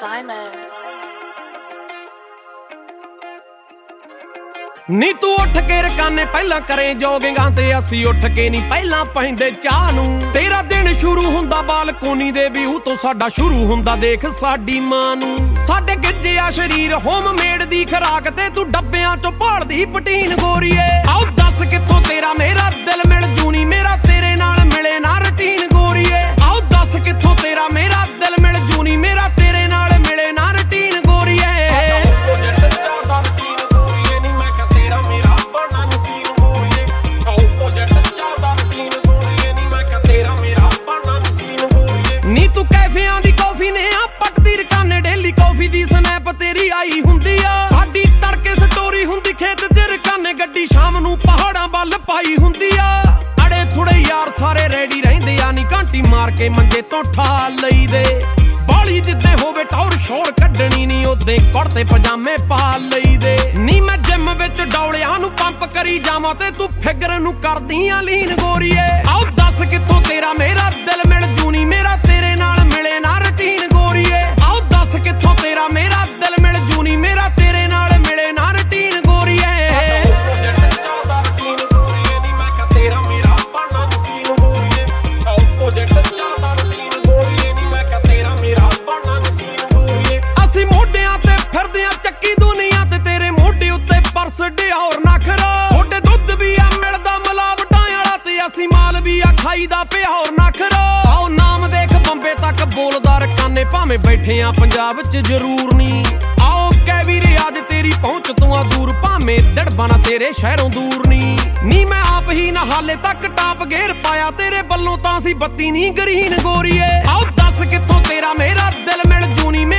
Diamond. ਨੀ ਤੂੰ ਉੱਠ ਕੇ ਰਕਾਨੇ ਪਹਿਲਾਂ ਕਰੇ ਜੋਗਿੰਗਾਂ ਤੇ ਅਸੀਂ ਉੱਠ ਕੇ ਨਹੀਂ ਪਹਿਲਾਂ ਪੈਂਦੇ ਚਾਹ ਨੂੰ। ਤੇਰਾ ਦਿਨ ਸ਼ੁਰੂ ਹੁੰਦਾ ਬਾਲਕੋਨੀ ਦੇ ਵਿਊ ਤੋਂ, ਸਾਡਾ ਸ਼ੁਰੂ ਹੁੰਦਾ ਦੇਖ ਸਾਡੀ ਮਾਂ ਨੂੰ। ਸਾਡੇ ਗਿੱਜਿਆ ਸ਼ਰੀਰ ਹੋਮ ਮੇਡ ਦੀ ਖਰਾਕ ਤੇ ਤੂੰ ਡੱਬਿਆਂ ਚੋਂ ਭਾਲਦੀ ਪਟੀਨ ਗੋਰੀਏ। ਆਓ ਦੱਸ ਕਿੱਥੋਂ ਤੇਰਾ ਮੇਰਾ ਦਿਲ ਮਿਲ ਜੂਨੀ, ਮੇਰਾ ਤੇਰੇ ਨਾਲ ਮਿਲੇ ਨਾ ਰੁਟੀਨ ਗੋਰੀਏ। ਆਓ ਦੱਸ ਕਿੱਥੋਂ ਤੇਰਾ ਮੇਰਾ ਦਿਲ ਮਿਲ ਜੂਨੀ, ਮੇਰਾ ਤੇਰੇ ਨਾਲ ਮਿਲੇ ਨਾ ਰੁਟੀਨ ਗੋਰੀਏ। ਨੀ ਤੂੰ ਕੈਫਿਆਂ ਦੀ ਕੌਫੀ ਨੇ ਆ ਪੱਟਦੀ ਰਕਾਨੇ, ਡੇਲੀ ਕੌਫੀ ਦੀ ਸਨੈਪ ਤੇਰੀ ਆਈ ਹੁੰਦੀ ਆ। ਸਾਡੀ ਤੜਕੇ ਸਟੋਰੀ ਹੁੰਦੀ ਖੇਤ ਚ ਰਕਾਨੇ, ਗੱਡੀ ਸ਼ਾਮ ਨੂੰ ਪਹਾੜਾਂ ਵੱਲ ਪਾਈ ਹੁੰਦੀ ਆ। ਅੜੇ ਥੋੜੇ ਯਾਰ ਸਾਰੇ ਰੈਡੀ ਰਹਿੰਦੇ ਆ, ਨੀ ਘੰਟੀ ਮਾਰ ਕੇ ਮੰਜੇ ਤੋਂ ਠਾ ਲਈਦੇ। ਬਾਲੀ ਜਿੱਦੇ ਹੋਵੇ ਟੌਰ ਸ਼ੋਰ ਕੱਢਣੀ ਨੀ, ਉਹਦੇ ਕੁੜਤੇ ਪਜਾਮੇ ਪਾ ਲਈਦੇ। ਨੀ ਮੈਂ ਜਿਮ ਵਿੱਚ ਡੌਲਿਆਂ ਨੂੰ ਪੰਪ ਕਰੀ ਜਾਵਾਂ ਤੇ ਤੂੰ ਫਿਗਰ ਨੂੰ ਕਰਦੀ ਆ ਲੀਨ ਗੋਰੀਏ। ਆਓ ਦੱਸ ਕਿੱਥੋਂ ਤੇਰਾ ਮੇਰਾ ਦਿਲ ਮਿਲ ਜੂਨੀ, ਮੇਰਾ ਤੇਰੇ ਨਾਲ ਮਿਲੇ ਨਾ ਰੁਟੀਨ ਗੋਰੀਏ। ਆਓ ਦੱਸ ਕਿੱਥੋਂ ਤੇਰਾ ਮੇਰਾ ਦਿਲ ਮਿਲ ਜੂਨੀ, ਮੇਰਾ ਤੇਰੇ ਨਾਲ ਮਿਲੇ ਨਾ ਰੁਟੀਨ ਗੋਰੀਏ। ਅਸੀਂ ਮੋਢਿਆਂ ਤੇ ਫਿਰਦੇ ਆ ਚੱਕੀ ਦੁਨੀਆ ਤੇ, ਤੇਰੇ ਮੋਢੇ ਉੱਤੇ ਪਰਸ ਡਿਓਰ ਨਖਰਾ। ਥੋੜੇ ਦੁੱਧ ਵੀ ਆ ਮਿਲਦਾ ਮਿਲਾਵਟਾਂ ਵਾਲਾ, ਤੇ ਅਸੀਂ ਮਾਲ ਵੀ ਆ ਖਾਈਦਾ ਪਿਓਰ ਨਖਰਾ। ਆਓ ਨਾਮ ਦੇਖ ਬੰਬੇ ਤੱਕ ਬੋਲਦਾ ਰਕਾਨੇ, ਭਾਵੇਂ ਬੈਠੇ ਆ ਪੰਜਾਬ ਚ ਜ਼ਰੂਰ ਨੀ। ਆਓ ਕਹਿ ਵੀ ਰਿਆਜ ਤੇਰੀ ਪਹੁੰਚ ਤੋਂ ਆ ਦੂਰ, ਭਾਵੇਂ ਦੜਬਾਨਾ ਤੇਰੇ ਸ਼ਹਿਰੋਂ ਦੂਰ ਨੀ ਮੈਂ ਆਪ ਹੀ ਨਾ ਹਾਲੇ ਤੱਕ ਟਾਪ ਗੇਰ ਪਾਇਆ, ਤੇਰੇ ਵੱਲੋਂ ਤਾਂ ਅਸੀਂ ਬੱਤੀ ਨੀ ਗਰੀਨ ਗੋਰੀਏ। ਆਓ ਦੱਸ ਕਿੱਥੋਂ ਤੇਰਾ ਮੇਰਾ ਦਿਲ ਮਿਲ ਜੂਨੀ,